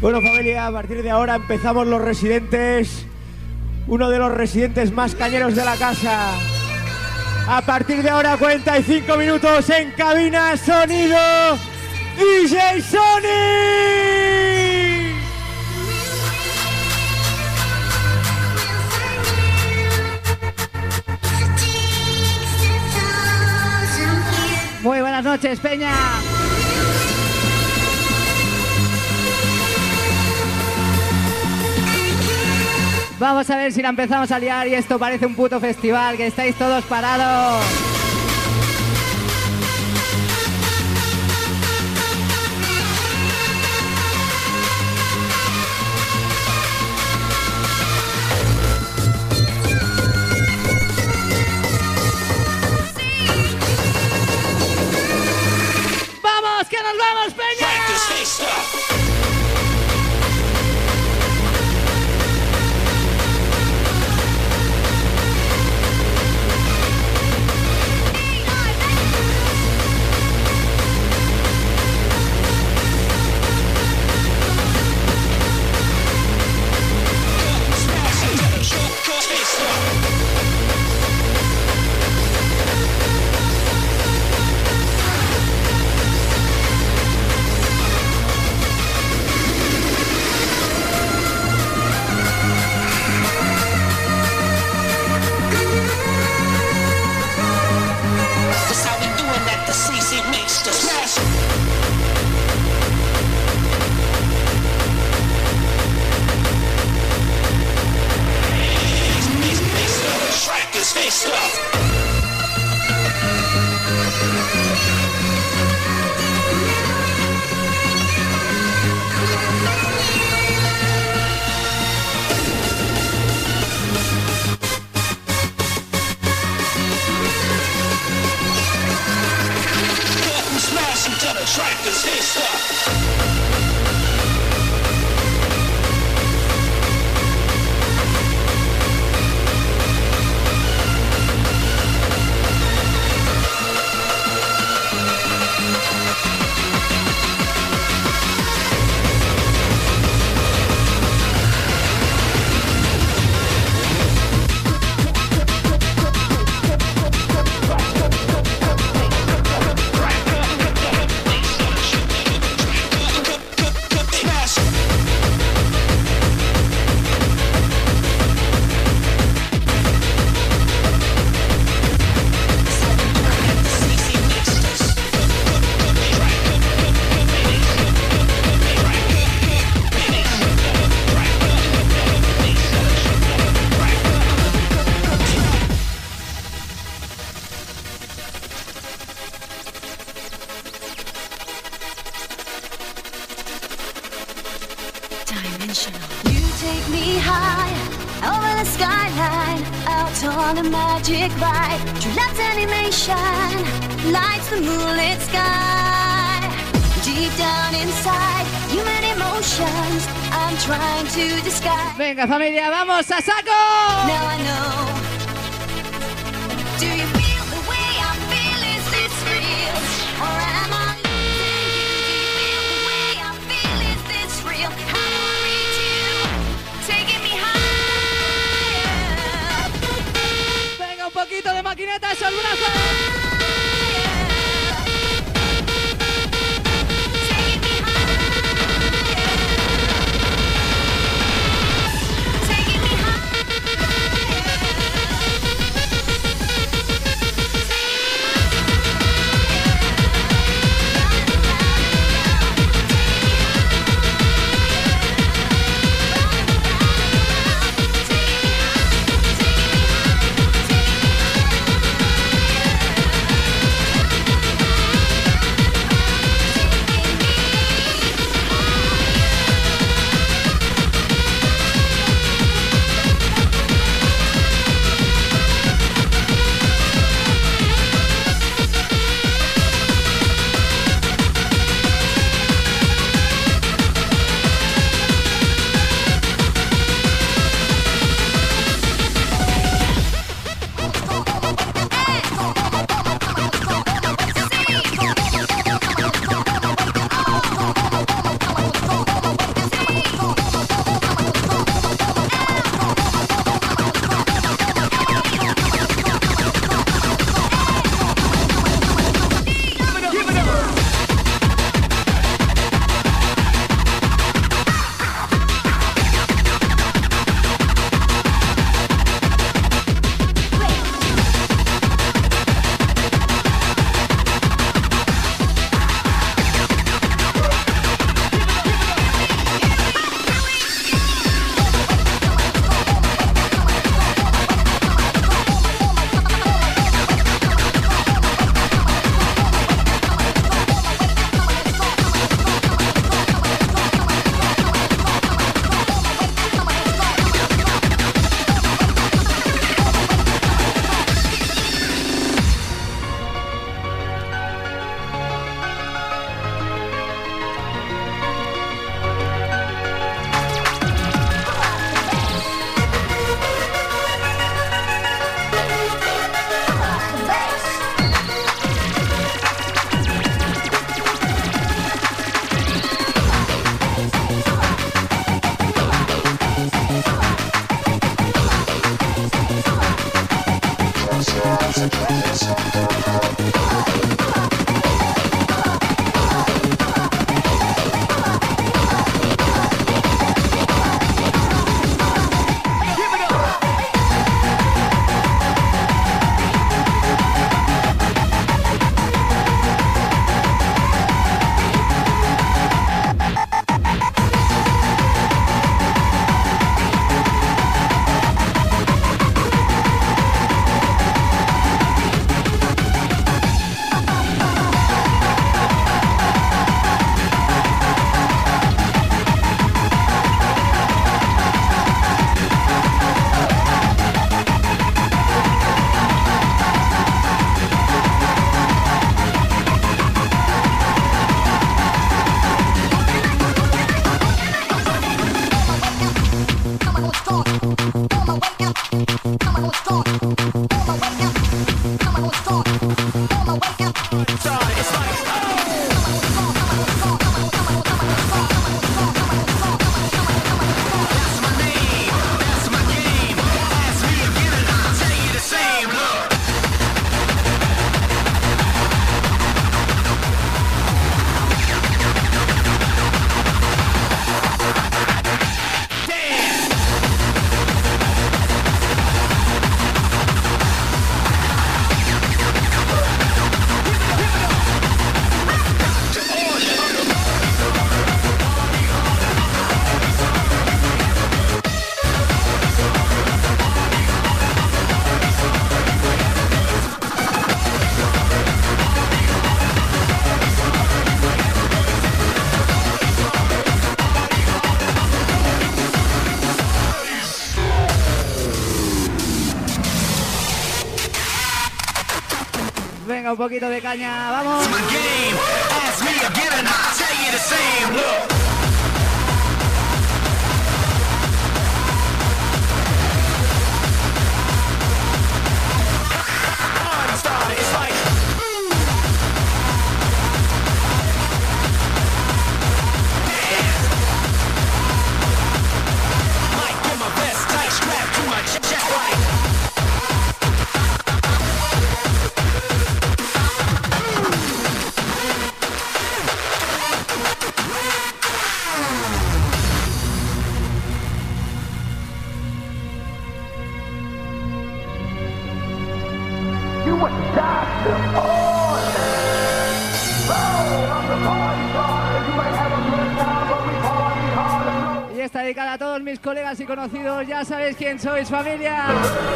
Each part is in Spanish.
Bueno, familia, a partir de ahora empezamos los residentes. Uno de los residentes más cañeros de la casa. A partir de ahora, 45 minutos en cabina, sonido DJ Sony. Muy buenas noches, Peña. Vamos a ver si la empezamos a liar y esto parece un puto festival, que estáis todos parados. ¡Vamos, que nos vamos, Peña! Venga, familia, vamos a saco. Venga, un poquito de maquineta, esos brazos. Venga, un poquito de caña, vamos. Y está dedicada a todos mis colegas y conocidos, ya sabéis quién sois, familia.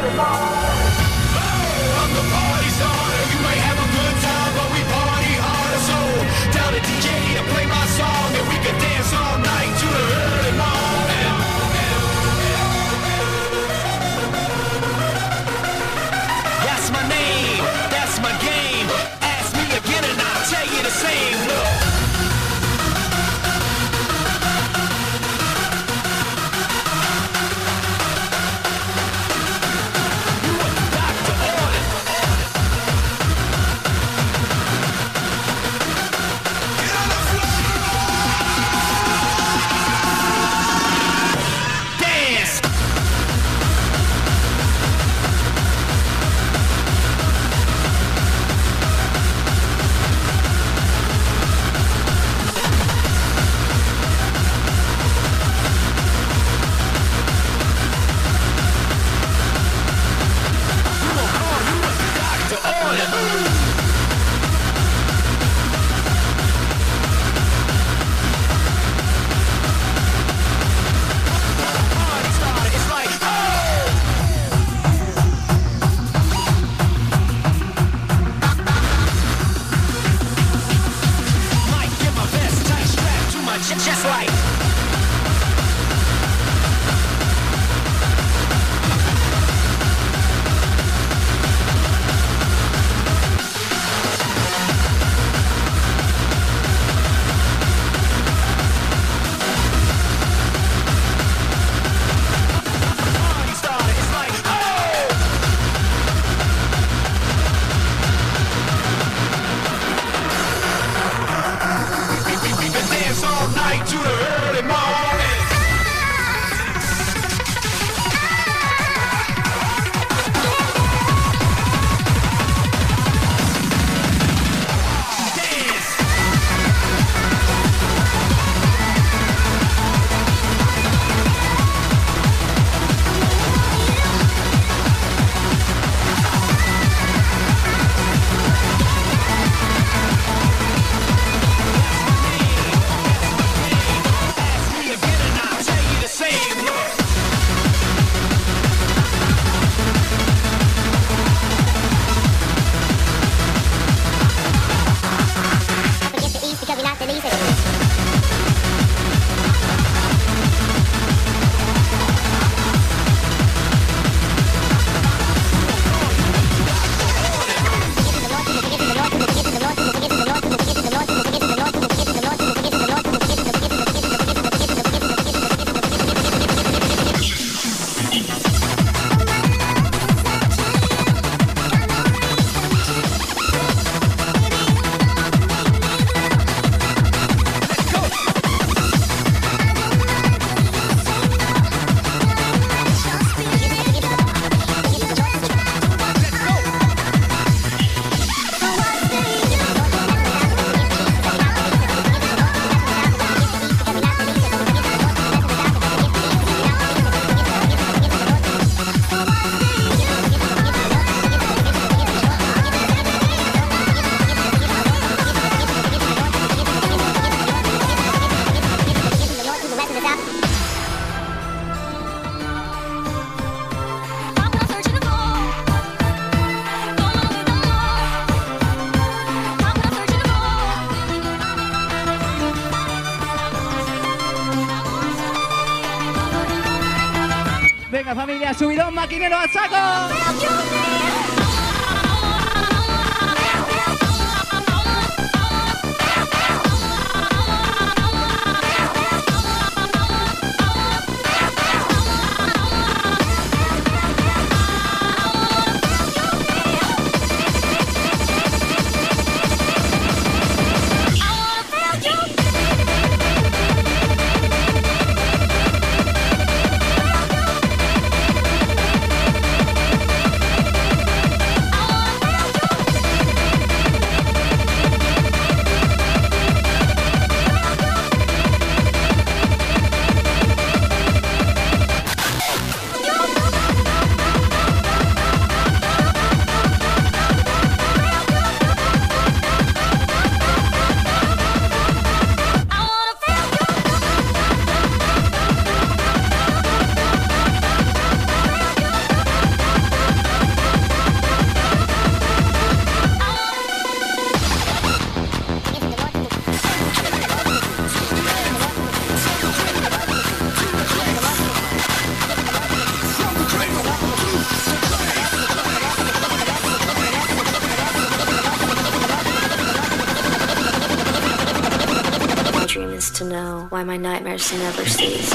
Venga familia, subidón maquinero a saco. is to know why my nightmares never cease.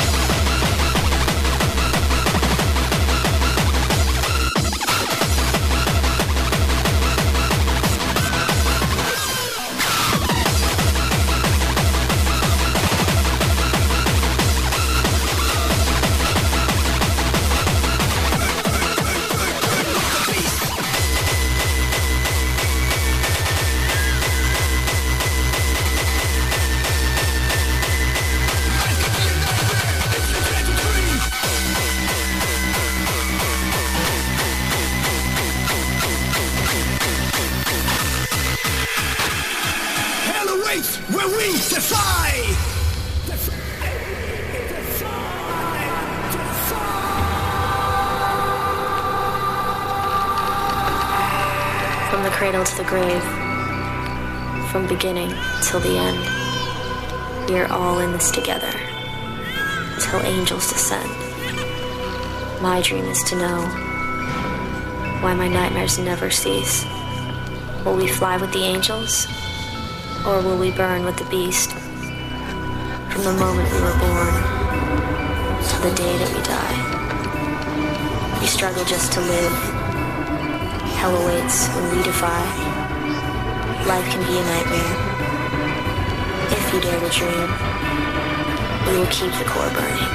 Where we defy! From the cradle to the grave, from beginning till the end, we are all in this together, till angels descend. My dream is to know why my nightmares never cease. Will we fly with the angels? Or will we burn with the beast? From the moment we were born to the day that we die, we struggle just to live. Hell awaits when we defy. Life can be a nightmare. If you dare to dream, we will keep the core burning.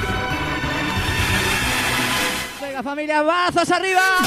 Venga familia, brazos arriba.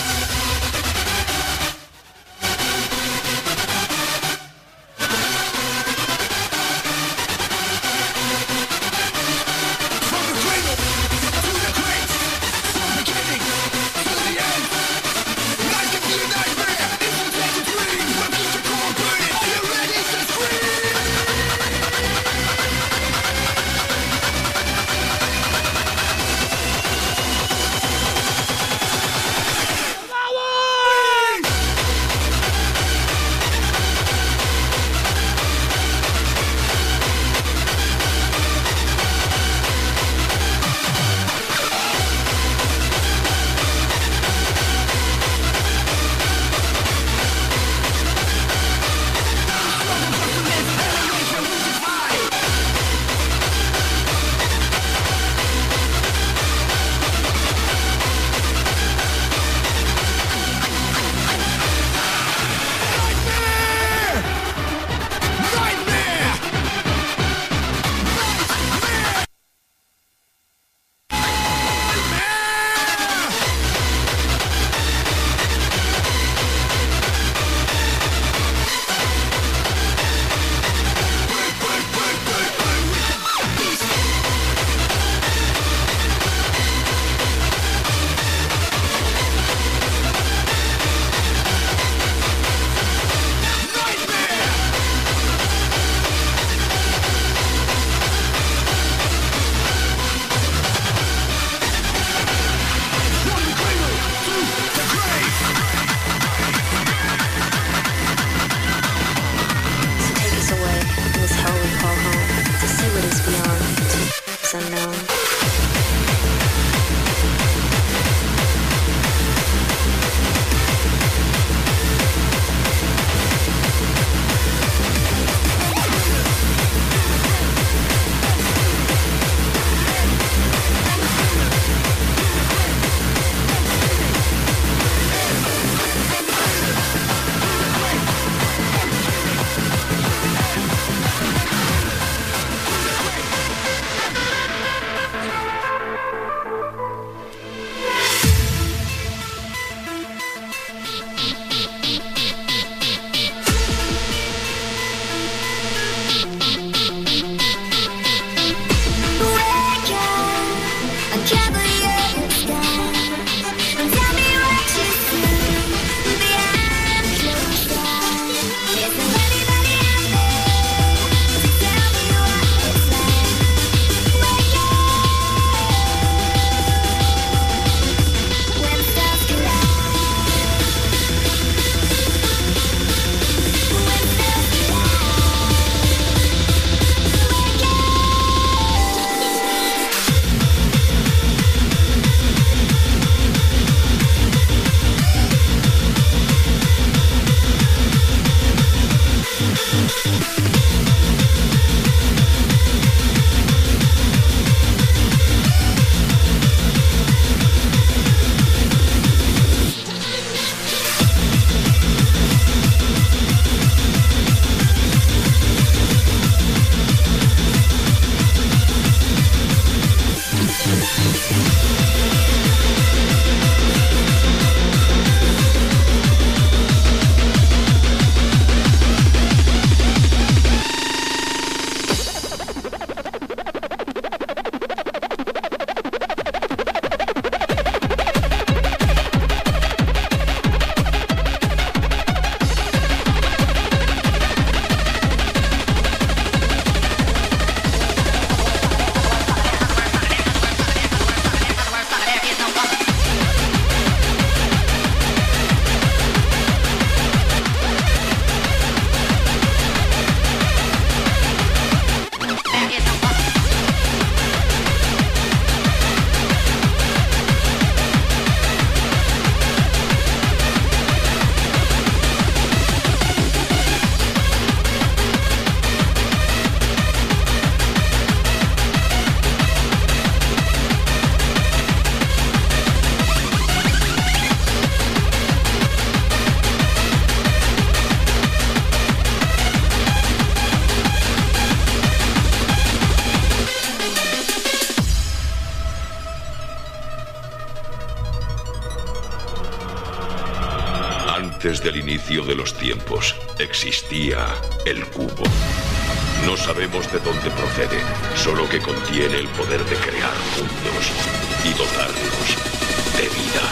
Antes del inicio de los tiempos, existía el cubo. No sabemos de dónde procede, solo que contiene el poder de crear mundos y dotarnos de vida.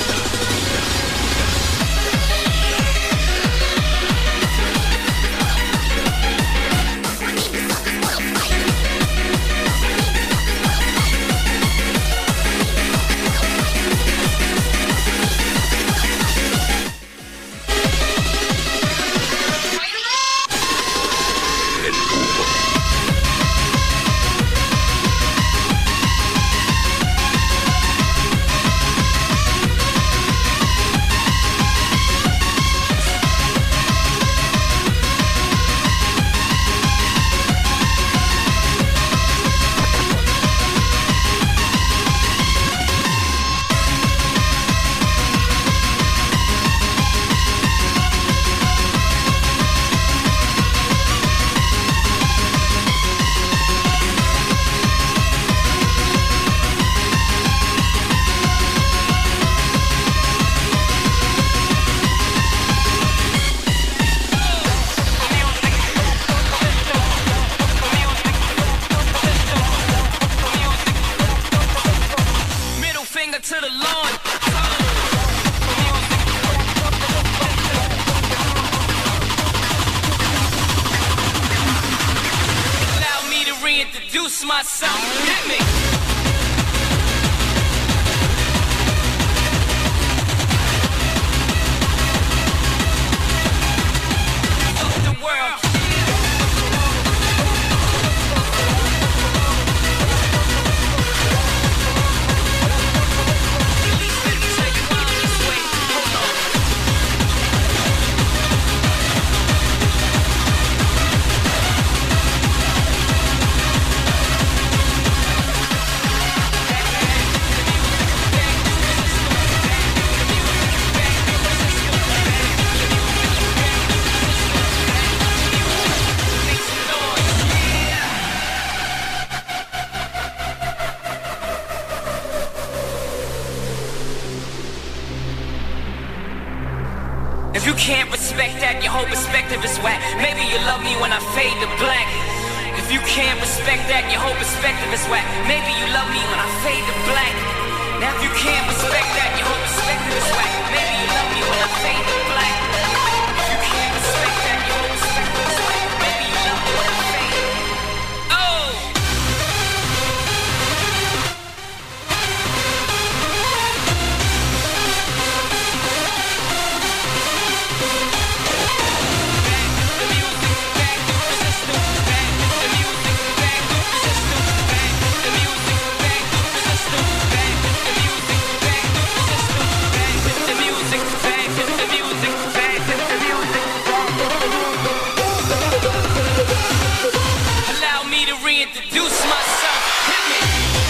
If you can't respect that, your whole perspective is whack. Maybe you love me when I fade to black. If you can't respect that, your whole perspective is whack. Maybe you love me when I fade to black. Now if you can't respect that, your whole perspective is whack. Maybe you love me when I fade to black. If you can't respect that, your whole perspective is whack. Maybe you love me when I fade. Oh! Introduce myself, hit me.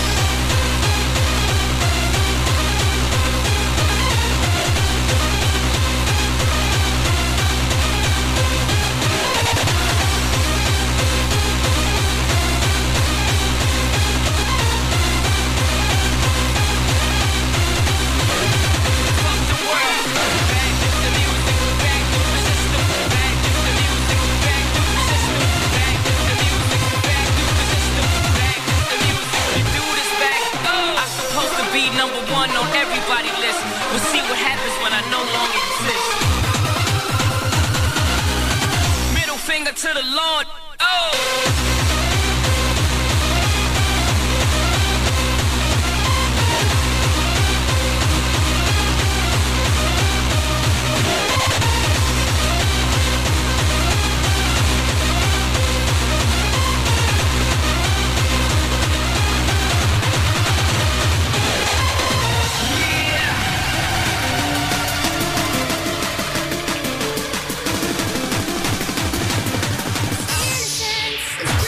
Fuck the world. Back to the music, back to the system, back to the music, back to the system, back to the music, back to the system, back to the music. You do this back. I'm supposed to be number one on everybody's list. We'll see what happens when I no longer exist. Middle finger to the Lord. Oh! It's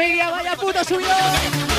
familia, vaya puto subidón.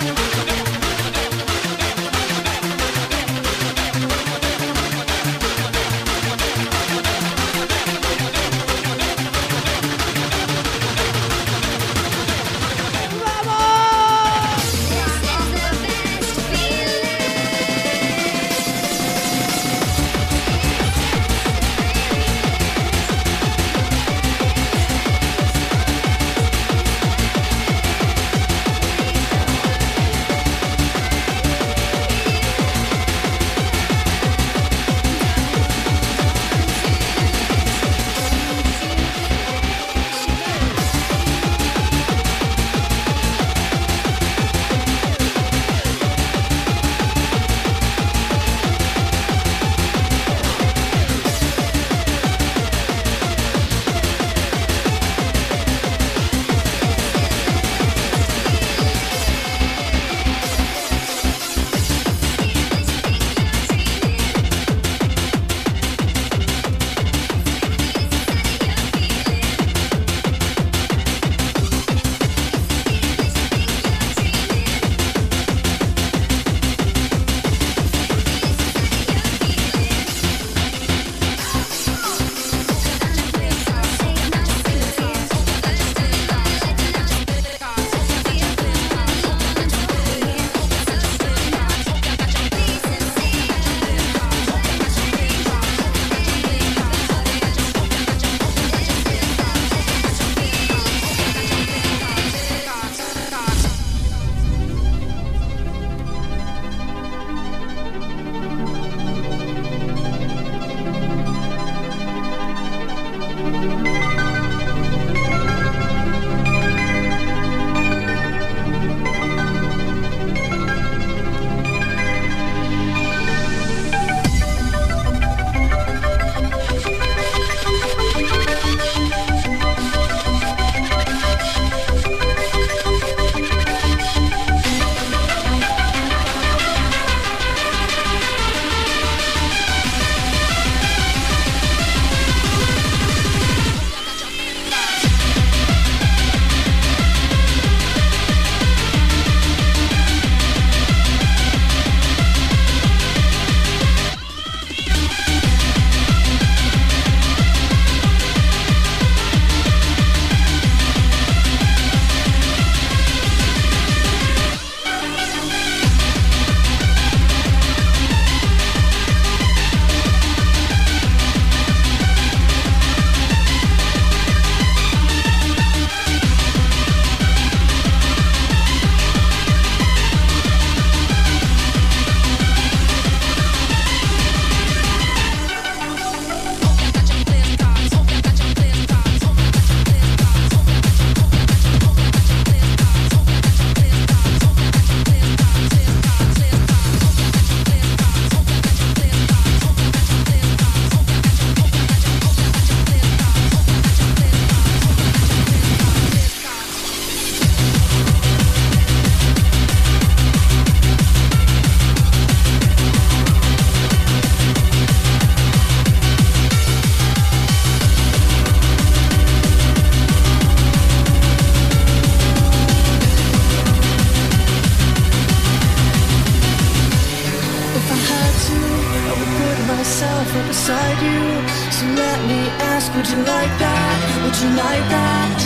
beside you. So let me ask, would you like that? Would you like that?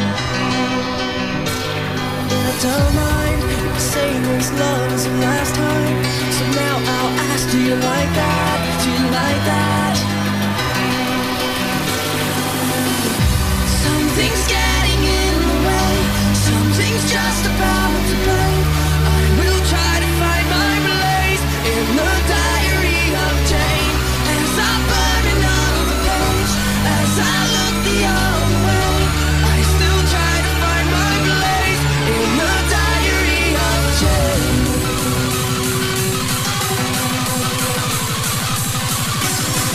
And I don't mind saying this love is the last time. So now I'll ask, do you like that? Do you like that? Something's getting in the way. Something's just about to break. I will try to find my place in the diary of Jane. As I burn another page, as I look the other way, I still try to find my place in the diary of Jane.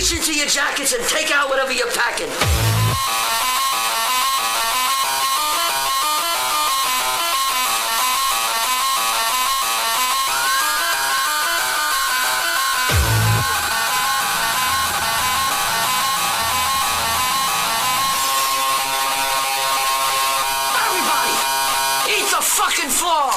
Reach into your jackets and take out whatever you're packing. Everybody, eat the fucking floor.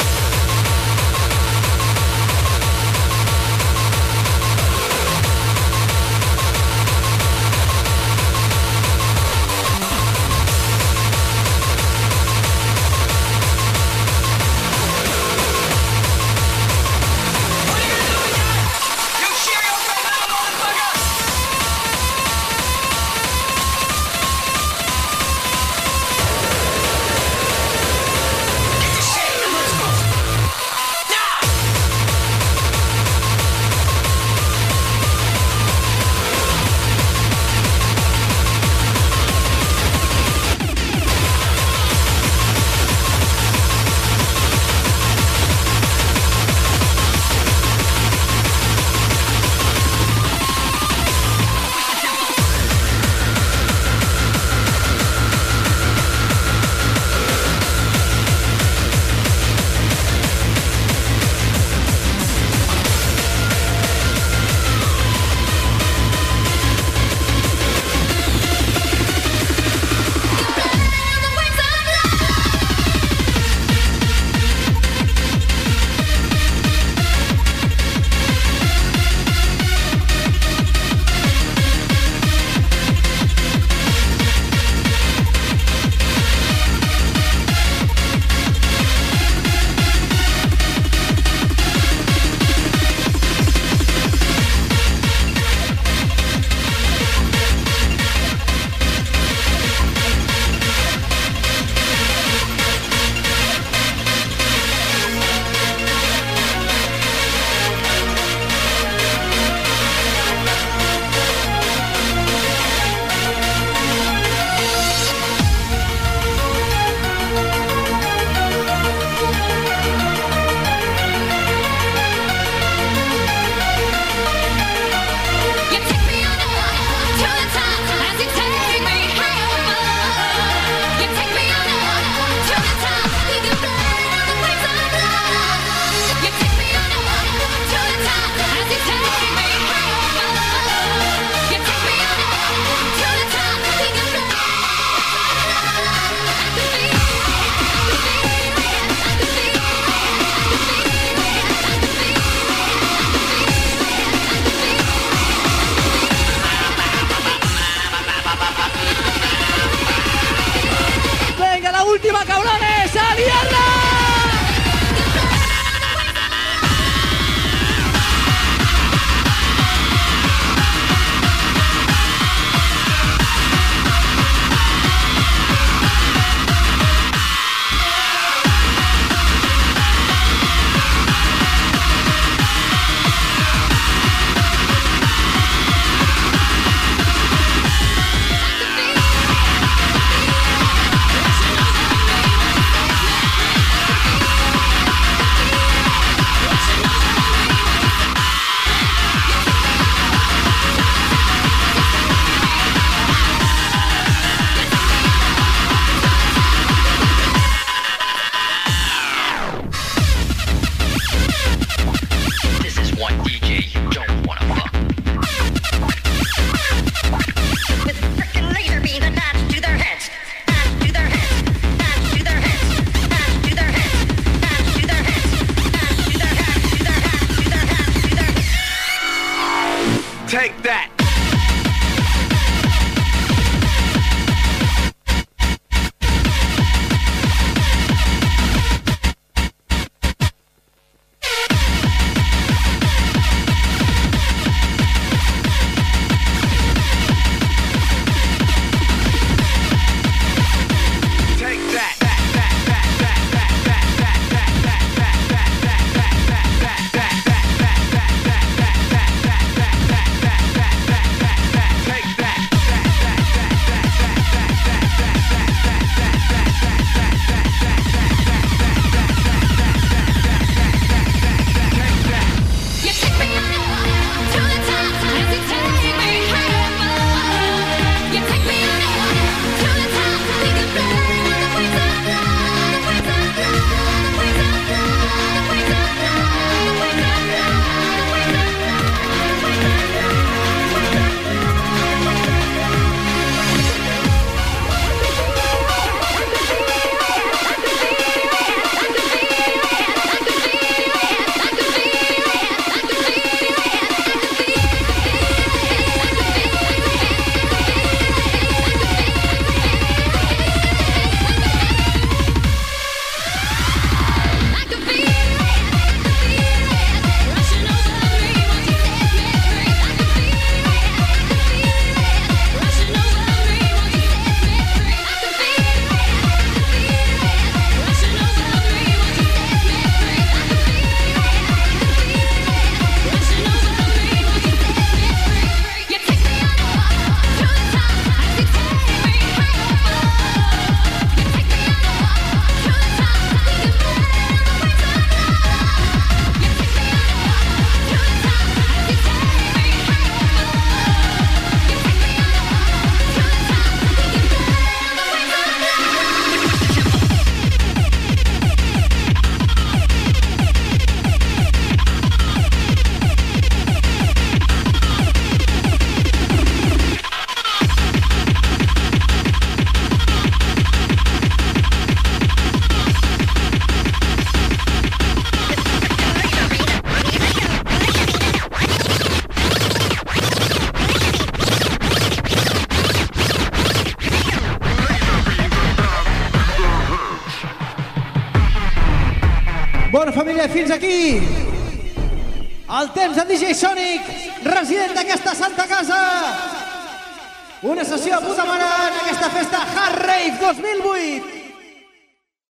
Bona família, fins aquí el temps de DJ Sonic, resident d'aquesta santa casa. Una sessió a puta mare en aquesta festa Hard Rave 2008.